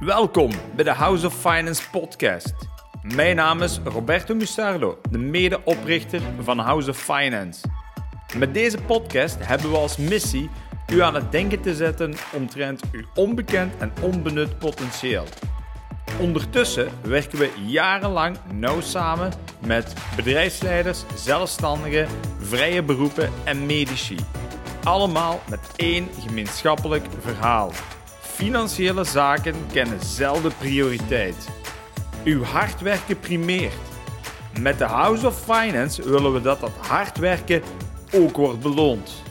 Welkom bij de House of Finance podcast. Mijn naam is Roberto Musardo, de medeoprichter van House of Finance. Met deze podcast hebben we als missie u aan het denken te zetten omtrent uw onbekend en onbenut potentieel. Ondertussen werken we jarenlang nauw samen met bedrijfsleiders, zelfstandigen, vrije beroepen en medici. Allemaal met één gemeenschappelijk verhaal. Financiële zaken kennen zelden prioriteit. Uw hard werken primeert. Met de House of Finance willen we dat hard werken ook wordt beloond.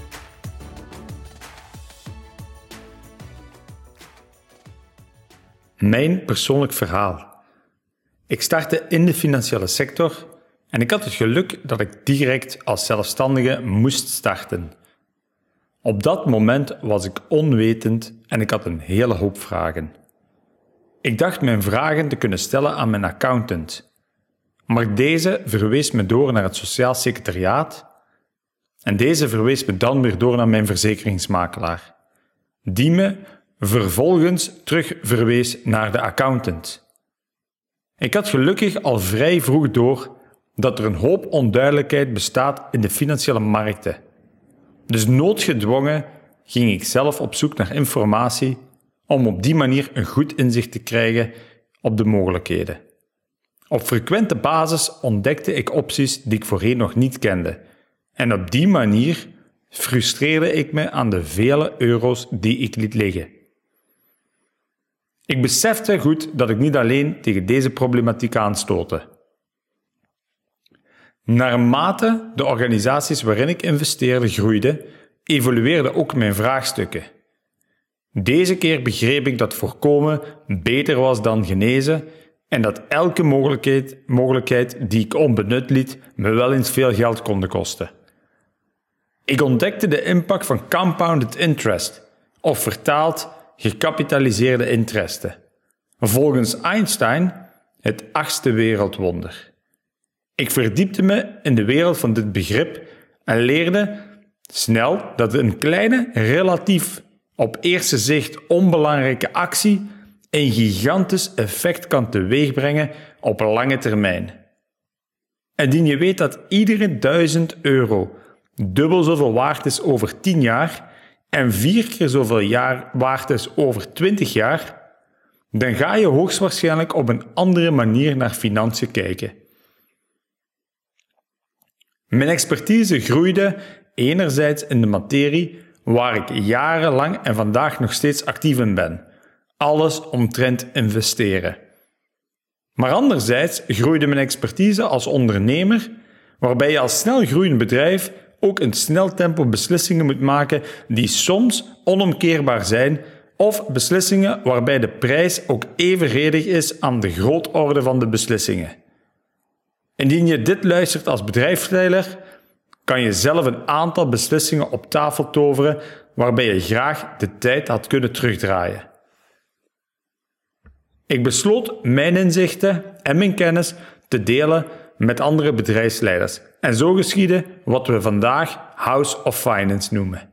Mijn persoonlijk verhaal. Ik startte in de financiële sector en ik had het geluk dat ik direct als zelfstandige moest starten. Op dat moment was ik onwetend en ik had een hele hoop vragen. Ik dacht mijn vragen te kunnen stellen aan mijn accountant, maar deze verwees me door naar het sociaal secretariaat en deze verwees me dan weer door naar mijn verzekeringsmakelaar, die me vervolgens terug verwees naar de accountant. Ik had gelukkig al vrij vroeg door dat er een hoop onduidelijkheid bestaat in de financiële markten. Dus noodgedwongen ging ik zelf op zoek naar informatie om op die manier een goed inzicht te krijgen op de mogelijkheden. Op frequente basis ontdekte ik opties die ik voorheen nog niet kende. En op die manier frustreerde ik me aan de vele euro's die ik liet liggen. Ik besefte goed dat ik niet alleen tegen deze problematiek aanstootte. Naarmate de organisaties waarin ik investeerde groeiden, evolueerden ook mijn vraagstukken. Deze keer begreep ik dat voorkomen beter was dan genezen en dat elke mogelijkheid die ik onbenut liet me wel eens veel geld kon kosten. Ik ontdekte de impact van compounded interest, of vertaald gecapitaliseerde interesten. Volgens Einstein het 8e wereldwonder. Ik verdiepte me in de wereld van dit begrip en leerde snel dat een kleine, relatief op eerste zicht onbelangrijke actie een gigantisch effect kan teweegbrengen op lange termijn. Indien je weet dat iedere 1000 euro dubbel zoveel waard is over 10 jaar en 4 keer zoveel waard is over 20 jaar, dan ga je hoogstwaarschijnlijk op een andere manier naar financiën kijken. Mijn expertise groeide enerzijds in de materie waar ik jarenlang en vandaag nog steeds actief in ben. Alles omtrent investeren. Maar anderzijds groeide mijn expertise als ondernemer, waarbij je als snel groeiend bedrijf ook in snel tempo beslissingen moet maken die soms onomkeerbaar zijn, of beslissingen waarbij de prijs ook evenredig is aan de grootorde van de beslissingen. Indien je dit luistert als bedrijfsleider, kan je zelf een aantal beslissingen op tafel toveren waarbij je graag de tijd had kunnen terugdraaien. Ik besloot mijn inzichten en mijn kennis te delen met andere bedrijfsleiders en zo geschiedde wat we vandaag House of Finance noemen.